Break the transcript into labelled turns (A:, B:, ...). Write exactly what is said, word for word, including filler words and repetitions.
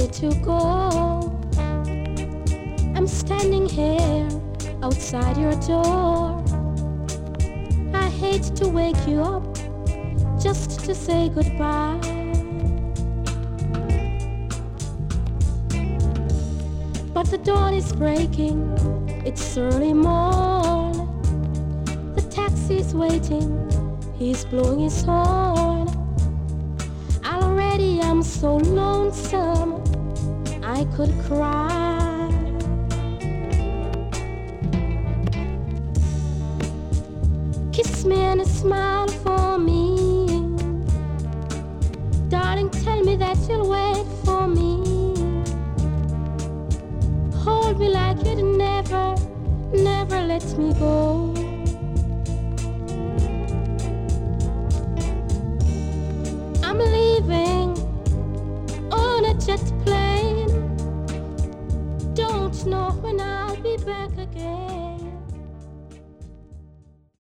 A: ready to go. I'm standing here outside your door. I hate to wake you up just to say goodbye. But the dawn is breaking, it's early morn. The taxi's waiting, he's blowing his horn. Already I'm so lonesome, I could cry. Kiss me and smile for me. Darling, tell me that you'll wait for me. Hold me like you'd never, never let me go.